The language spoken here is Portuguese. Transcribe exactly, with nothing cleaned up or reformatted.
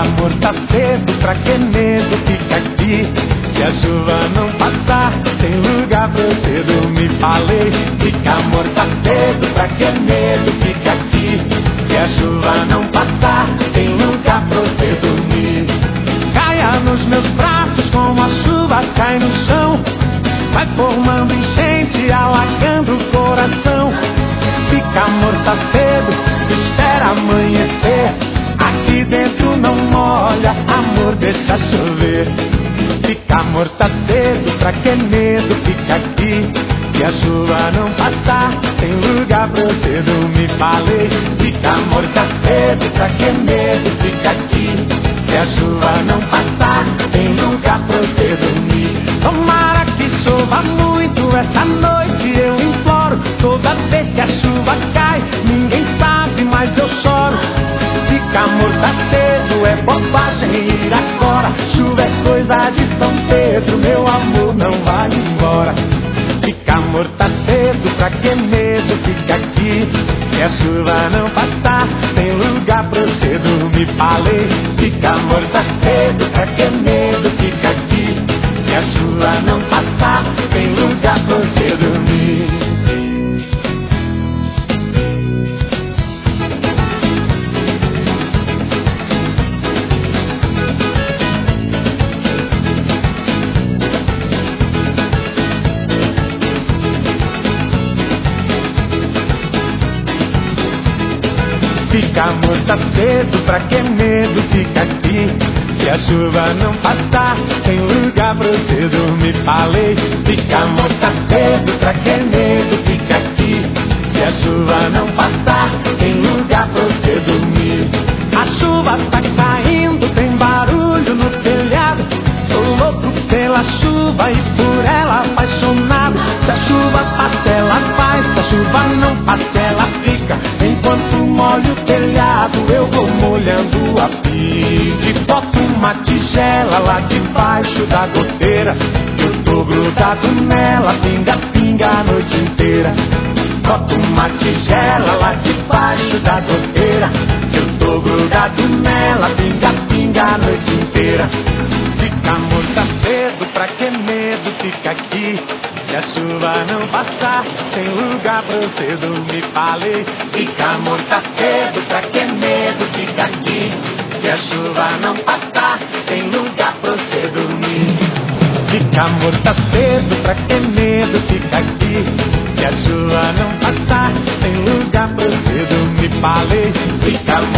amor tá cedo, pra que medo, fica aqui. Se a chuva não passar, tem lugar pra eu ser dormir. Falei, fica amor tá cedo, pra que medo, fica aqui. Se a chuva não passar, tem lugar pra eu ser dormir. Caia nos meus braços como a chuva cai no chão, vai formando enchente, alagando o coração. Fica amor tá cedo, espera amanhecer. Aqui dentro não molha, amor deixa chover. Fica amor tá cedo, pra que medo, fica aqui. Se a chuva não passar, tem lugar pra eu ser dormir. Falei, fica amor tá cedo, pra que medo, fica aqui. Se a chuva não passar, tem lugar pra eu ser dormir. Tomara que chova muito essa noite, eu imploro. Toda vez que a chuva cai, ninguém sabe, mas eu choro. Fica amor tá cedo, é bobagem ir agora. Chuva é coisa de São Pedro, meu amor não vai embora. Fica amor tá cedo, pra que medo, fica aqui. Se a chuva não passar, tem lugar pra eu ser dormir. Falei, fica amor tá cedo, pra que medo, fica aqui. Se a chuva não passar, tem lugar pra eu ser dormir. Fica amor tá cedo, pra que medo, fica aqui. Se a chuva não passar, tem lugar pra eu ser dormir. Falei, fica amor tá cedo, pra que medo, fica aqui. Se a chuva não passar, tem lugar pra eu ser dormir. A chuva tá caindo, tem barulho no telhado. Sou louco pela chuva e por ela apaixonado. Se a chuva passa, ela vai, se a chuva não passa, ela fica. Enquanto molho o telhado, eu vou molhando a pide. Boto uma tigela lá debaixo da goteira, eu tô grudado nela, pinga, pinga a noite inteira. Boto uma tigela lá debaixo da goteira, eu tô grudado nela, pinga, pinga a noite inteira. Fica amor tá cedo, pra que medo, fica aqui. Se a chuva não passar, tem lugar pra eu ser dormir. Falei, fica amor tá cedo, pra que medo, fica aqui. Se a chuva não passar, tem lugar pra eu ser dormir. Fica amor tá cedo, pra que medo, fica aqui. Se a chuva não passar, tem lugar pra eu ser dormir. Falei, fica